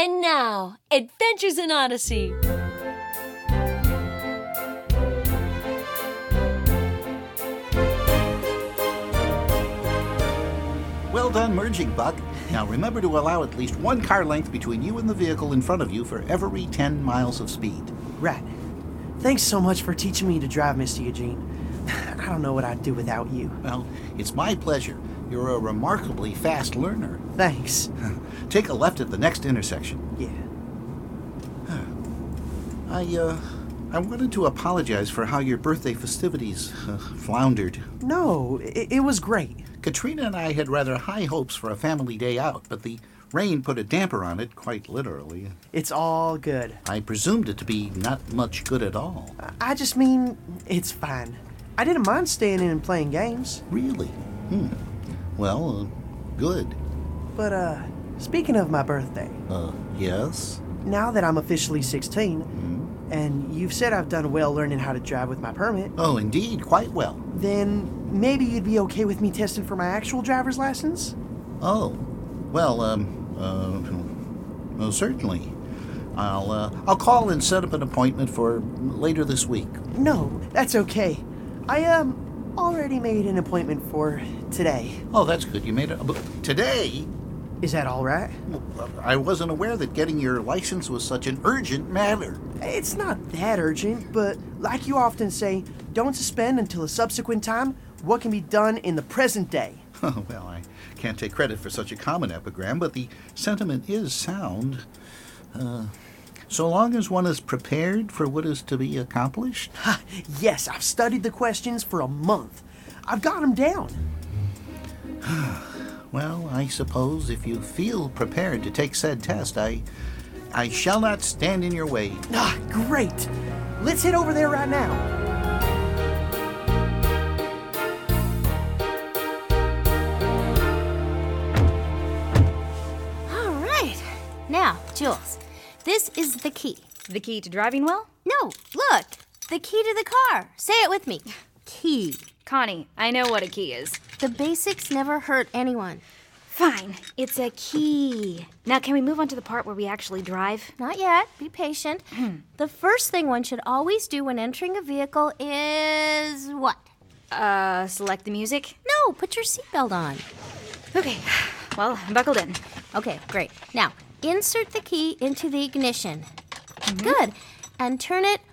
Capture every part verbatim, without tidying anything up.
And now, Adventures in Odyssey. Well done merging, Buck. Now remember to allow at least one car length between you and the vehicle in front of you for every ten miles of speed. Right. Thanks so much for teaching me to drive, Mister Eugene. I don't know what I'd do without you. Well, it's my pleasure. You're a remarkably fast learner. Thanks. Take a left at the next intersection. Yeah. I, uh, I wanted to apologize for how your birthday festivities uh, floundered. No, it, it was great. Katrina and I had rather high hopes for a family day out, but the rain put a damper on it, quite literally. It's all good. I presumed it to be not much good at all. I just mean, it's fine. I didn't mind staying in and playing games. Really? Hmm. Well, uh, good. But, uh, speaking of my birthday. Uh, yes? Now that I'm officially sixteen, Hmm? and you've said I've done well learning how to drive with my permit. Oh, indeed, quite well. Then maybe you'd be okay with me testing for my actual driver's license? Oh, well, um, uh, well, certainly. I'll, uh, I'll call and set up an appointment for later this week. No, that's okay. I, um, already made an appointment for today. Oh, that's good. You made it. But today? Is that all right? I wasn't aware that getting your license was such an urgent matter. It's not that urgent, but like you often say, don't suspend until a subsequent time what can be done in the present day. Oh, well, I can't take credit for such a common epigram, but the sentiment is sound. Uh, so long as one is prepared for what is to be accomplished? Yes, I've studied the questions for a month. I've got them down. Well, I suppose if you feel prepared to take said test, I I shall not stand in your way. Ah, great. Let's head over there right now. All right. Now, Jules, this is the key. The key to driving well? No, look. The key to the car. Say it with me. Key. Connie, I know what a key is. The basics never hurt anyone. Fine, it's a key. Now, can we move on to the part where we actually drive? Not yet. Be patient. The first thing one should always do when entering a vehicle is what? Uh, select the music? No, put your seatbelt on. Okay, well, I'm buckled in. Okay, great. Now, insert the key into the ignition. Good. And turn it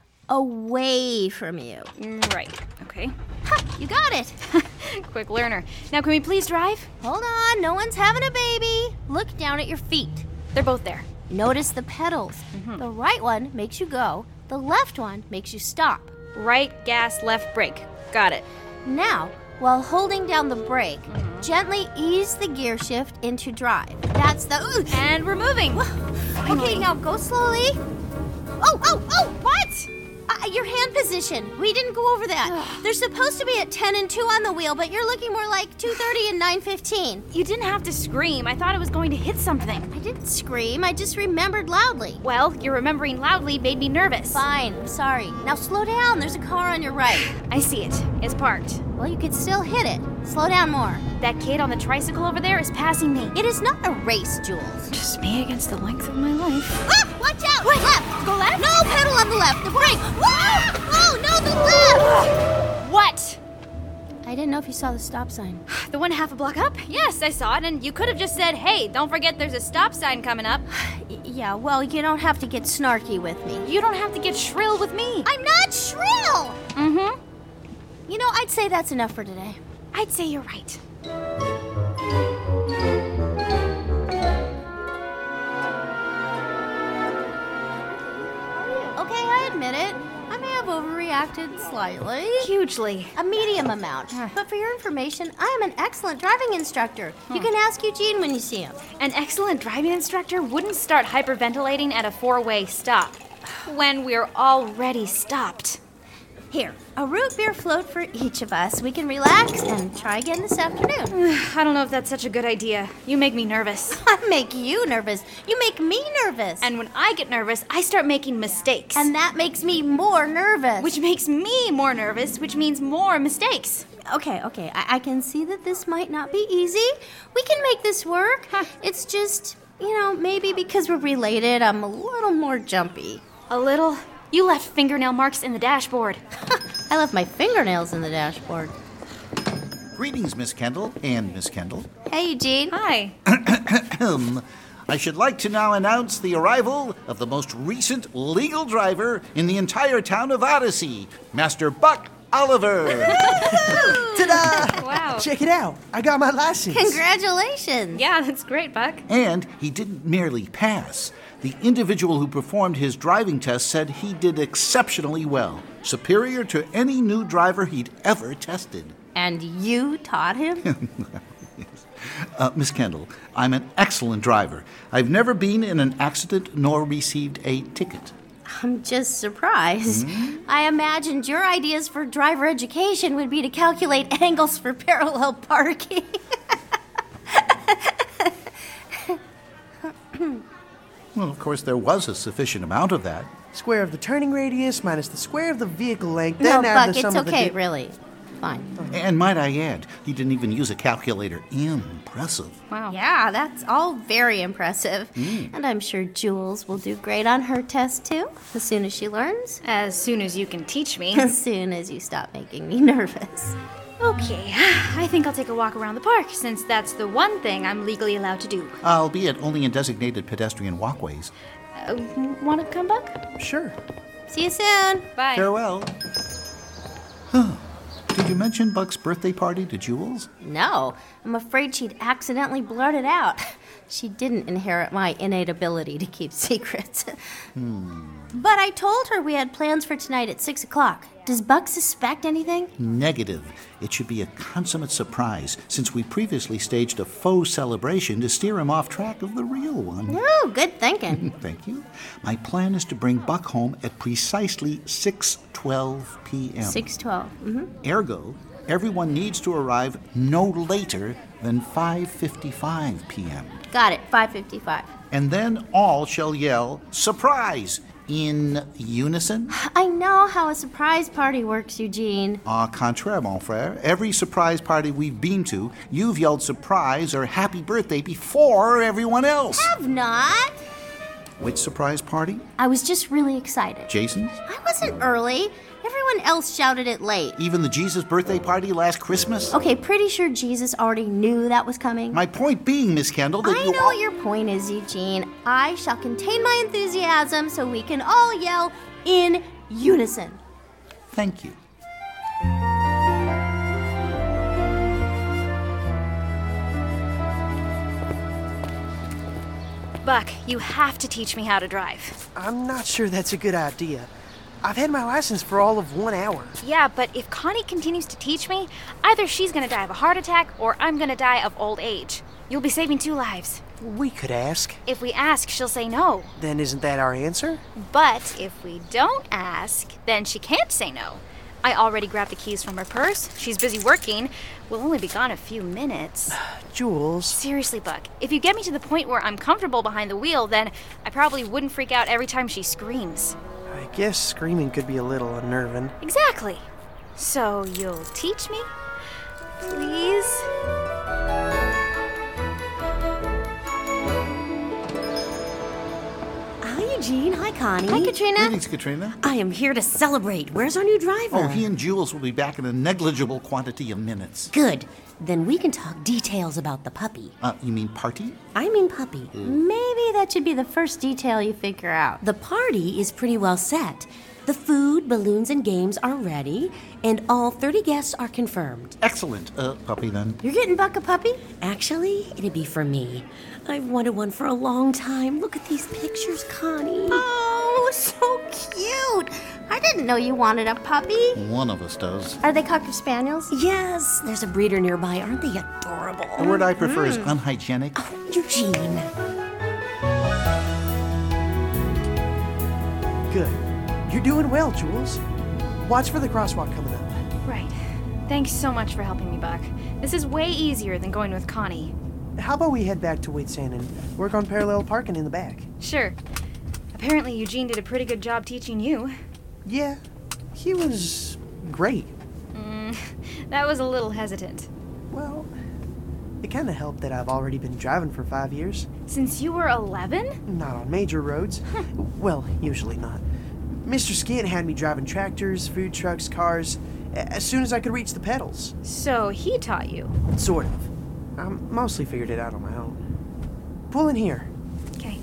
away from you. Right, okay. Ha! You got it. Quick learner. Now, can we please drive? Hold on, no one's having a baby. Look down at your feet. They're both there. Notice the pedals. Mm-hmm. The right one makes you go. The left one makes you stop. Right gas, left brake. Got it. Now, while holding down the brake, Mm-hmm. gently ease the gear shift into drive. That's the... Ooh. And we're moving. Okay, now go slowly. Oh, oh, oh, what? Uh, your hand position. We didn't go over that. They're supposed to be at ten and two on the wheel, but you're looking more like two thirty and nine fifteen. You didn't have to scream. I thought it was going to hit something. I didn't scream. I just remembered loudly. Well, your remembering loudly made me nervous. Fine. I'm sorry. Now slow down. There's a car on your right. I see it. It's parked. Well, you could still hit it. Slow down more. That kid on the tricycle over there is passing me. It is not a race, Jules. Just me against the length of my life. Ah! Watch out! What? Left! Go left? No, pedal on the left. The brake. Ah! Oh, no, the left! What? I didn't know if you saw the stop sign. The one half a block up? Yes, I saw it, and you could have just said, hey, don't forget there's a stop sign coming up. Y- yeah, well, you don't have to get snarky with me. You don't have to get shrill with me. I'm not shrill! Mm-hmm. You know, I'd say that's enough for today. I'd say you're right. Okay, I admit it. I may have overreacted slightly. Hugely. A medium amount. But for your information, I am an excellent driving instructor. You can ask Eugene when you see him. An excellent driving instructor wouldn't start hyperventilating at a four-way stop when we're already stopped. Here, a root beer float for each of us. We can relax and try again this afternoon. I don't know if that's such a good idea. You make me nervous. I make you nervous. You make me nervous. And when I get nervous, I start making mistakes. And that makes me more nervous. Which makes me more nervous, which means more mistakes. Okay, okay, I, I can see that this might not be easy. We can make this work. It's just you know, maybe because we're related, I'm a little more jumpy. A little? You left fingernail marks in the dashboard. I left my fingernails in the dashboard. Greetings, Miss Kendall and Miss Kendall. Hey, Eugene. Hi. I should like to now announce the arrival of the most recent legal driver in the entire town of Odyssey, Master Buck Oliver. Ta-da! Wow. Check it out. I got my license. Congratulations. Yeah, that's great, Buck. And he didn't merely pass. The individual who performed his driving test said he did exceptionally well, superior to any new driver he'd ever tested. And you taught him? Uh, Miss Kendall, I'm an excellent driver. I've never been in an accident nor received a ticket. I'm just surprised. Mm-hmm. I imagined your ideas for driver education would be to calculate angles for parallel parking. Well, of course, there was a sufficient amount of that. Square of the turning radius minus the square of the vehicle length. No, Then add Buck, the sum it's of the okay, di- really. Fine. And might I add, he didn't even use a calculator. Impressive. Wow. Yeah, that's all very impressive. Mm. And I'm sure Jules will do great on her test, too, as soon as she learns. As soon as you can teach me. As soon as you stop making me nervous. Okay, I think I'll take a walk around the park, since that's the one thing I'm legally allowed to do. Albeit only in designated pedestrian walkways. Uh, want to come, Buck? Sure. See you soon. Bye. Farewell. Huh. Did you mention Buck's birthday party to Jules? No, I'm afraid she'd accidentally blurt it out. She didn't inherit my innate ability to keep secrets. Hmm. But I told her we had plans for tonight at six o'clock. Does Buck suspect anything? Negative. It should be a consummate surprise, since we previously staged a faux celebration to steer him off track of the real one. Oh, good thinking. Thank you. My plan is to bring Buck home at precisely six twelve p.m. six twelve. Mm-hmm. Ergo, everyone needs to arrive no later than five fifty-five p.m. Got it, five fifty-five. And then all shall yell, "Surprise!" in unison. I know how a surprise party works, Eugene. Au contraire, mon frère. Every surprise party we've been to, you've yelled surprise or happy birthday before everyone else. Have not. Which surprise party? I was just really excited. Jason's? I wasn't early. Everyone else shouted it late. Even the Jesus birthday party last Christmas? Okay, pretty sure Jesus already knew that was coming. My point being, Miss Kendall, that I you know all- what your point is, Eugene. I shall contain my enthusiasm so we can all yell in unison. Thank you. Buck, you have to teach me how to drive. I'm not sure that's a good idea. I've had my license for all of one hour. Yeah, but if Connie continues to teach me, either she's gonna die of a heart attack or I'm gonna die of old age. You'll be saving two lives. We could ask. If we ask, she'll say no. Then isn't that our answer? But if we don't ask, then she can't say no. I already grabbed the keys from her purse. She's busy working. We'll only be gone a few minutes. Jules. Seriously, Buck, if you get me to the point where I'm comfortable behind the wheel, then I probably wouldn't freak out every time she screams. I guess screaming could be a little unnerving. Exactly. So you'll teach me? Please? Hi, Eugene. Hi, Connie. Hi, Katrina. Greetings, Katrina. I am here to celebrate. Where's our new driver? Oh, he and Jules will be back in a negligible quantity of minutes. Good. Then we can talk details about the puppy. Uh, you mean party? I mean puppy. Maybe that should be the first detail you figure out. The party is pretty well set. The food, balloons, and games are ready, and all thirty guests are confirmed. Excellent. Uh, puppy then. You're getting Buck a puppy? Actually, it'd be for me. I've wanted one for a long time. Look at these pictures, Connie. Oh, so cute. I didn't know you wanted a puppy. One of us does. Are they Cocker Spaniels? Yes, there's a breeder nearby. Aren't they adorable? The word I prefer is unhygienic. Eugene. Good. You're doing well, Jules. Watch for the crosswalk coming up. Right. Thanks so much for helping me, Buck. This is way easier than going with Connie. How about we head back to Wheatsand and work on parallel parking in the back? Sure. Apparently Eugene did a pretty good job teaching you. Yeah, he was great. Mm, that was a little hesitant. Well, It kind of helped that I've already been driving for five years. Since you were eleven? Not on major roads. Well, usually not. Mister Skint had me driving tractors, food trucks, cars, a- as soon as I could reach the pedals. So he taught you. Sort of. I mostly figured it out on my own. Pull in here. Okay.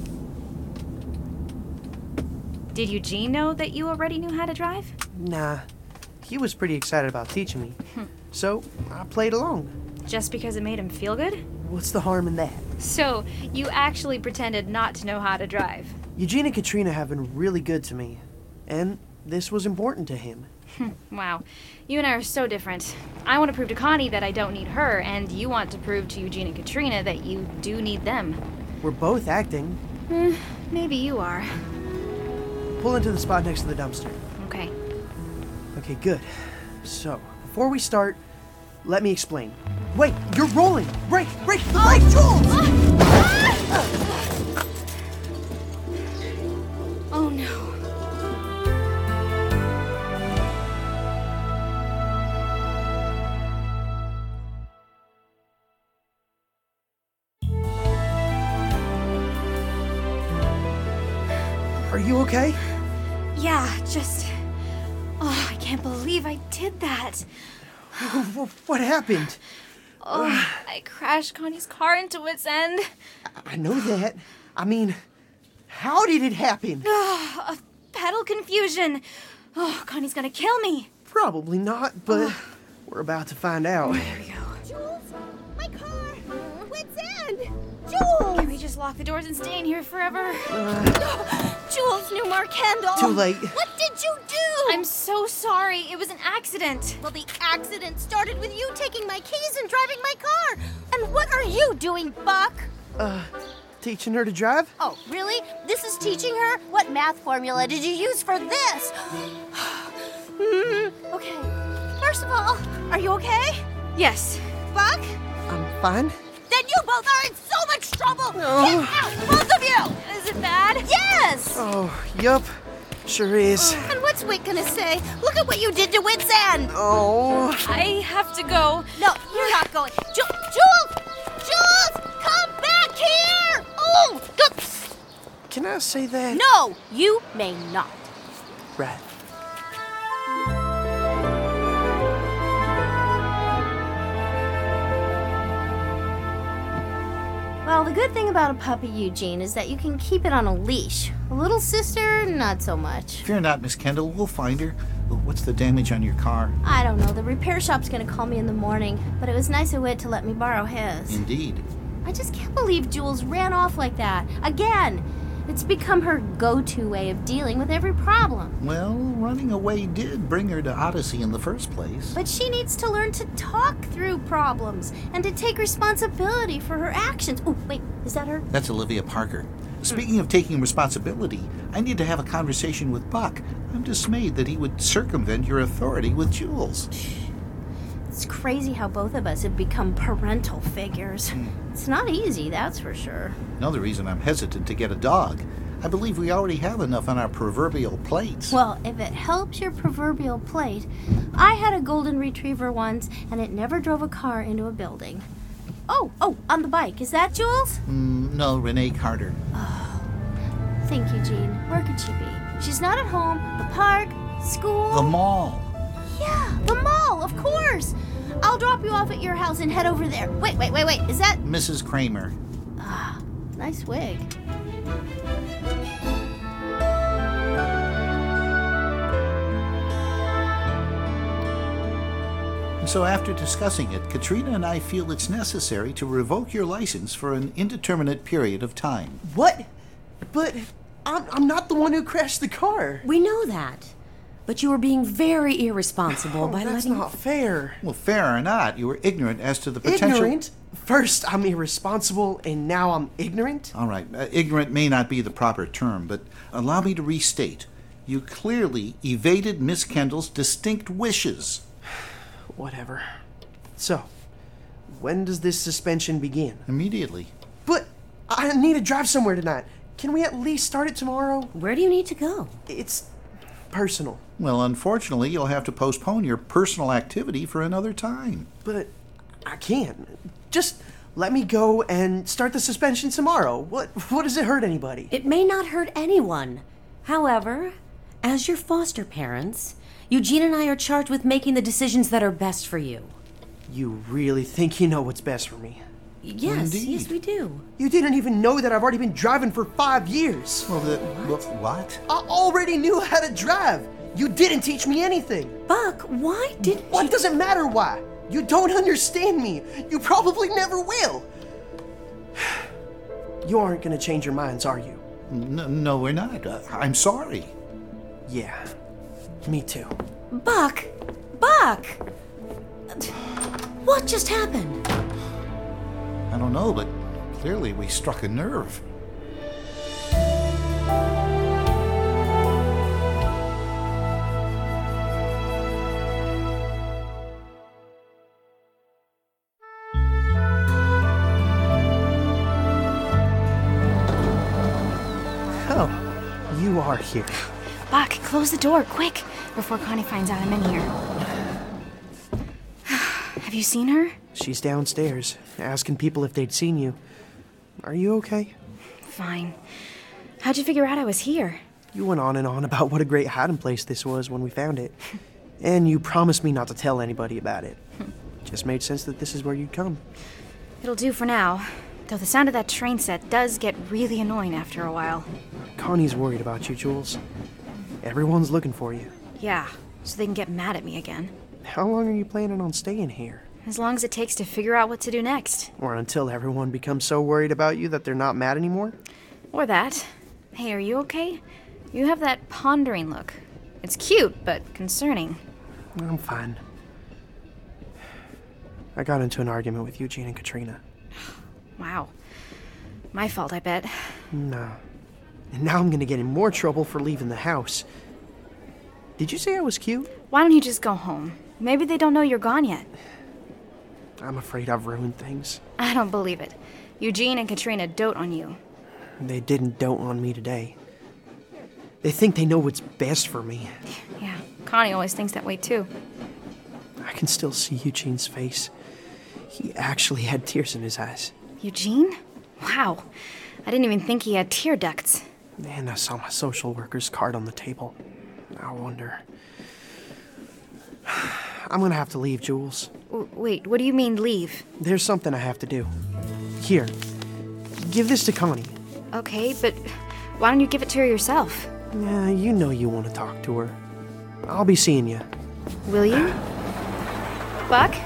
Did Eugene know that you already knew how to drive? Nah, he was pretty excited about teaching me. So I played along. Just because it made him feel good? What's the harm in that? So, you actually pretended not to know how to drive. Eugene and Katrina have been really good to me, and this was important to him. Wow. You and I are so different. I want to prove to Connie that I don't need her, and you want to prove to Eugene and Katrina that you do need them. We're both acting. Eh, maybe you are. Pull into the spot next to the dumpster. Okay. Okay, good. So, before we start, let me explain. Wait, you're rolling! Brake! Brake! The brake, Jules! Oh no. Are you okay? Yeah, just... Oh, I can't believe I did that. What happened? Oh, I crashed Connie's car into its end. I know that. I mean, how did it happen? Oh, a pedal confusion. Oh, Connie's gonna kill me. Probably not, but we're about to find out. There we go. Jules, my car! Wits end! Jules! Can we just lock the doors and stay in here forever? Jules Newmark Kendall! Too late. What did you do? I'm so sorry. It was an accident. Well, the accident started with you taking my keys and driving my car. And what are you doing, Buck? Uh, teaching her to drive? Oh, really? This is teaching her? What math formula did you use for this? Hmm, okay. First of all, are you okay? Yes. Buck? I'm fine. Then you both are in so much trouble! No. Get out, both of you! Is it bad? Yes! Oh, yup. Sure is. And what's Wit gonna say? Look at what you did to Wit's End! Oh. I have to go. No, you're not going. Ju- Jules! Jules! Come back here! Oh! Go- Can I say that? No, you may not. Right. Well, the good thing about a puppy, Eugene, is that you can keep it on a leash. A little sister, not so much. Fear not, Miss Kendall. We'll find her. What's the damage on your car? I don't know. The repair shop's gonna call me in the morning, but it was nice of Wit to let me borrow his. Indeed. I just can't believe Jules ran off like that. Again! It's become her go-to way of dealing with every problem. Well, running away did bring her to Odyssey in the first place. But she needs to learn to talk through problems and to take responsibility for her actions. Oh, wait, is that her? That's Olivia Parker. Speaking of taking responsibility, I need to have a conversation with Buck. I'm dismayed that he would circumvent your authority with Jules. It's crazy how both of us have become parental figures. It's not easy, that's for sure. Another reason I'm hesitant to get a dog. I believe we already have enough on our proverbial plates. Well, if it helps your proverbial plate, I had a golden retriever once, and it never drove a car into a building. Oh, oh, on the bike. Is that Jules? Mm, no, Renee Carter. Think, Eugene. Where could she be? She's not at home. The park, school. The mall. Yeah, the mall, of course. I'll drop you off at your house and head over there. Wait, wait, wait, wait. Is that... Missus Kramer. Ah, nice wig. So after discussing it, Katrina and I feel it's necessary to revoke your license for an indeterminate period of time. What? But I'm, I'm not the one who crashed the car. We know that. But you were being very irresponsible Oh, by that's letting... not fair. Well, fair or not, you were ignorant as to the potential... Ignorant? First, I'm irresponsible, and now I'm ignorant? All right, uh, ignorant may not be the proper term, but allow me to restate. You clearly evaded Miss Kendall's distinct wishes. Whatever. So, when does this suspension begin? Immediately. But I need to drive somewhere tonight. Can we at least start it tomorrow? Where do you need to go? It's personal. Well, unfortunately, you'll have to postpone your personal activity for another time. But I can't. Just let me go and start the suspension tomorrow. What, what does it hurt anybody? It may not hurt anyone. However, as your foster parents, Eugene and I are charged with making the decisions that are best for you. You really think you know what's best for me? Yes, Indeed. yes, we do. You didn't even know that I've already been driving for five years. Well, the, what? what? I already knew how to drive. You didn't teach me anything. Buck, why didn't What you... does it matter why? You don't understand me. You probably never will. You aren't gonna change your minds, are you? No, no, we're not. Uh, I'm sorry. Yeah, me too. Buck! Buck! What just happened? I don't know, but clearly we struck a nerve. Oh, you are here. Buck, close the door, quick, before Connie finds out I'm in here. Have you seen her? She's downstairs, asking people if they'd seen you. Are you okay? Fine. How'd you figure out I was here? You went on and on about what a great hiding place this was when we found it. And you promised me not to tell anybody about it. Just made sense that this is where you'd come. It'll do for now, though the sound of that train set does get really annoying after a while. Connie's worried about you, Jules. Everyone's looking for you. Yeah, so they can get mad at me again. How long are you planning on staying here? As long as it takes to figure out what to do next. Or until everyone becomes so worried about you that they're not mad anymore? Or that. Hey, are you okay? You have that pondering look. It's cute, but concerning. I'm fine. I got into an argument with Eugene and Katrina. Wow. My fault, I bet. No. And now I'm gonna get in more trouble for leaving the house. Did you say I was cute? Why don't you just go home? Maybe they don't know you're gone yet. I'm afraid I've ruined things. I don't believe it. Eugene and Katrina dote on you. They didn't dote on me today. They think they know what's best for me. Yeah, Connie always thinks that way too. I can still see Eugene's face. He actually had tears in his eyes. Eugene? Wow. I didn't even think he had tear ducts. And I saw my social worker's card on the table. I wonder... I'm gonna have to leave, Jules. W- wait, what do you mean leave? There's something I have to do. Here, give this to Connie. Okay, but why don't you give it to her yourself? Yeah, you know you want to talk to her. I'll be seeing you. Will you? Buck?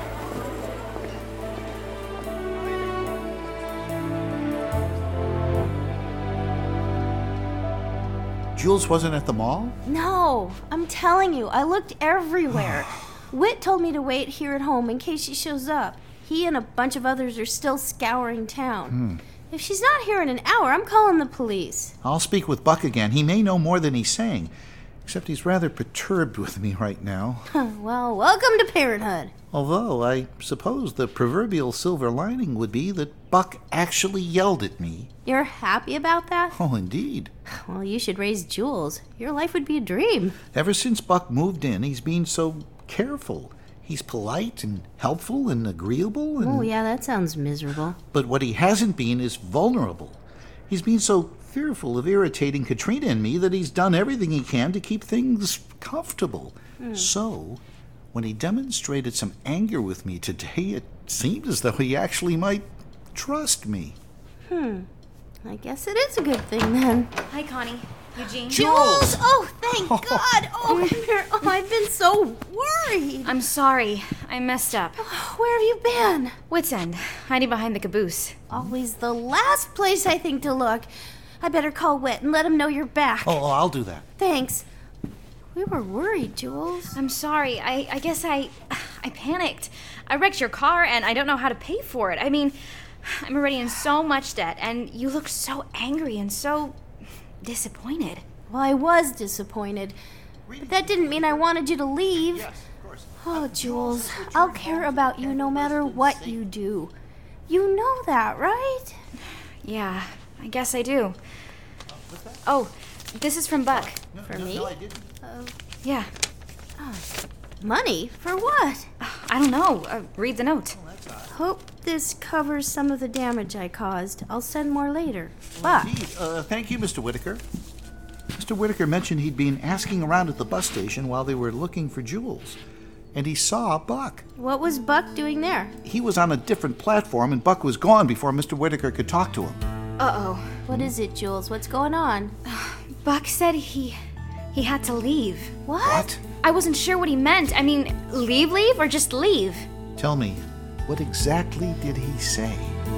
Jules wasn't at the mall? No, I'm telling you, I looked everywhere. Whit told me to wait here at home in case she shows up. He and a bunch of others are still scouring town. Hmm. If she's not here in an hour, I'm calling the police. I'll speak with Buck again. He may know more than he's saying. Except he's rather perturbed with me right now. Well, welcome to parenthood. Although I suppose the proverbial silver lining would be that Buck actually yelled at me. You're happy about that? Oh, indeed. Well, you should raise Jules. Your life would be a dream. Ever since Buck moved in, he's been so careful. He's polite and helpful and agreeable and... Oh, yeah, that sounds miserable. But what he hasn't been is vulnerable. He's been so fearful of irritating Katrina and me that he's done everything he can to keep things comfortable. Mm. So, when he demonstrated some anger with me today, it seemed as though he actually might trust me. Hmm. I guess it is a good thing, then. Hi, Connie. Eugene. Jules! Oh, thank God! Oh, come here. Oh, I've been so worried. I'm sorry. I messed up. Oh, where have you been? Wits End, hiding behind the caboose. Always the last place I think to look. I better call Whit and let him know you're back. Oh, I'll do that. Thanks. We were worried, Jules. I'm sorry. I, I guess I... I panicked. I wrecked your car, and I don't know how to pay for it. I mean, I'm already in so much debt, and you look so angry and so... disappointed. Well, I was disappointed. But that didn't mean I wanted you to leave. Yes, of course. Oh, Jules, I'll care about you no matter what you do. You know that, right? Yeah, I guess I do. Oh, this is from Buck. No, For no, me? No, I didn't. Uh, Yeah. money? For what? I don't know. Uh, read the note. Hope this covers some of the damage I caused. I'll send more later. Buck. Indeed. Uh, thank you, Mister Whitaker. Mister Whitaker mentioned he'd been asking around at the bus station while they were looking for Jules, and he saw Buck. What was Buck doing there? He was on a different platform, and Buck was gone before Mister Whitaker could talk to him. Uh-oh. What is it, Jules? What's going on? Buck said he... he had to leave. What? What? I wasn't sure what he meant. I mean, leave, leave, or just leave? Tell me, what exactly did he say?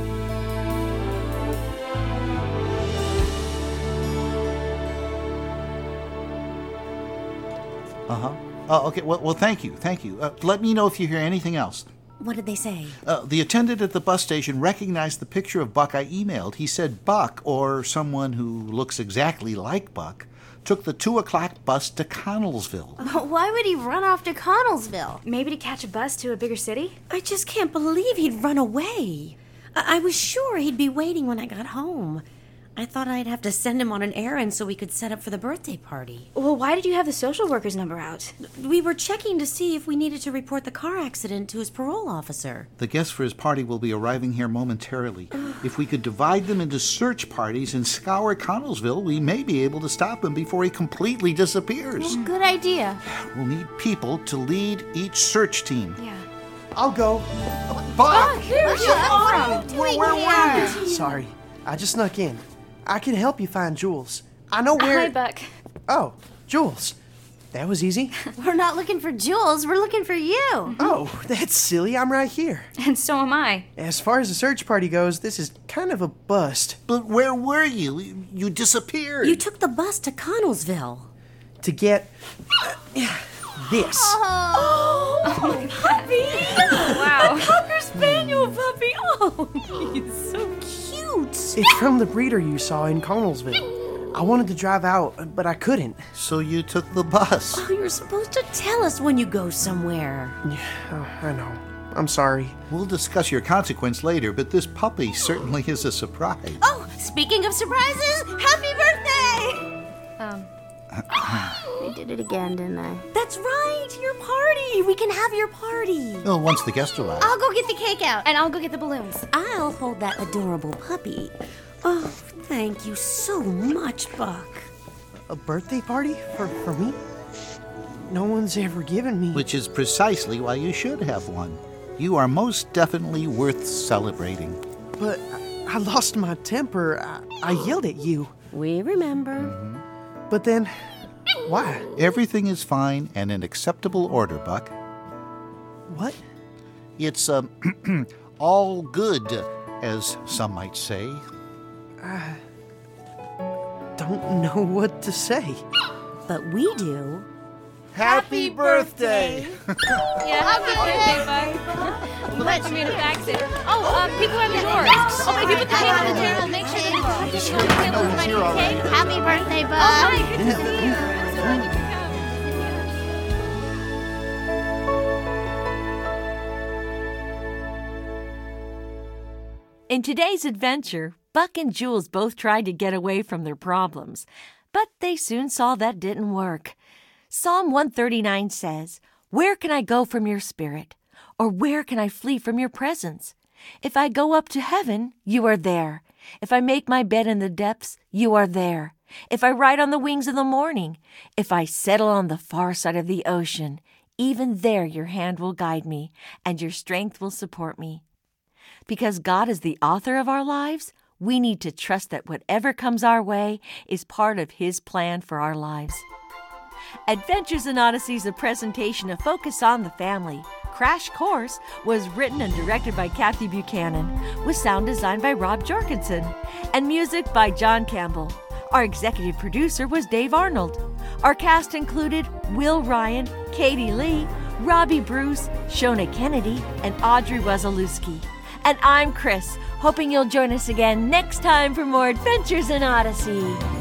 Uh-huh. Oh, okay. Well, well, thank you. Thank you. Uh, let me know if you hear anything else. What did they say? Uh, the attendant at the bus station recognized the picture of Buck I emailed. He said Buck, or someone who looks exactly like Buck, took the two o'clock bus to Connellsville. Why would he run off to Connellsville? Maybe to catch a bus to a bigger city? I just can't believe he'd run away. I, I was sure he'd be waiting when I got home. I thought I'd have to send him on an errand so we could set up for the birthday party. Well, why did you have the social worker's number out? We were checking to see if we needed to report the car accident to his parole officer. The guests for his party will be arriving here momentarily. If we could divide them into search parties and scour Connellsville, we may be able to stop him before he completely disappears. Good idea. We'll need people to lead each search team. Yeah. I'll go. Buck! Where'd you come from? Where, where, where? Sorry, I just snuck in. I can help you find Jules. I know where... Hi, Buck. Oh, Jules. That was easy. We're not looking for Jules. We're looking for you. Oh, that's silly. I'm right here. And so am I. As far as the search party goes, this is kind of a bust. But where were you? You disappeared. You took the bus to Connellsville. To get... uh, this. Oh, puppy! Wow. Cocker Spaniel puppy! Oh, he's so cute! It's from the breeder you saw in Connellsville. I wanted to drive out, but I couldn't. So you took the bus. Oh, you're supposed to tell us when you go somewhere. Oh, I know. I'm sorry. We'll discuss your consequence later, but this puppy certainly is a surprise. Oh, speaking of surprises, happy birthday! Um, I did it again, didn't I? That's right, your party. We can have your party. Oh, once the guests arrive. I'll go get the cake out. and I'll go get the balloons. I'll hold that adorable puppy. Oh, thank you so much, Buck. A birthday party? For, for me? No one's ever given me... Which is precisely why you should have one. You are most definitely worth celebrating. But I, I lost my temper. I, I yelled at you. We remember. Mm-hmm. But then, why? Everything is fine and in acceptable order, Buck. What? It's, um, all good, as some might say. I don't know what to say. But we do. Happy birthday! Yeah, happy birthday, Buck. Glad you made it back soon. Oh, um, people are at the doors. Oh, if you put the cake on the table, make sure they put the cake on the table with my cake. Happy birthday, Bud. Oh, hi, good to see you. So glad you could come. In today's adventure, Buck and Jules both tried to get away from their problems, but they soon saw that didn't work. Psalm one thirty-nine says, "Where can I go from your spirit? Or where can I flee from your presence? If I go up to heaven, you are there. If I make my bed in the depths, you are there. If I ride on the wings of the morning, if I settle on the far side of the ocean, even there your hand will guide me, and your strength will support me." Because God is the author of our lives, we need to trust that whatever comes our way is part of His plan for our lives. Adventures in Odyssey is a presentation of Focus on the Family. Crash Course was written and directed by Kathy Buchanan, with sound design by Rob Jorgensen, and music by John Campbell. Our executive producer was Dave Arnold. Our cast included Will Ryan, Katie Lee, Robbie Bruce, Shona Kennedy, and Audrey Wazalewski. And I'm Chris, hoping you'll join us again next time for more Adventures in Odyssey.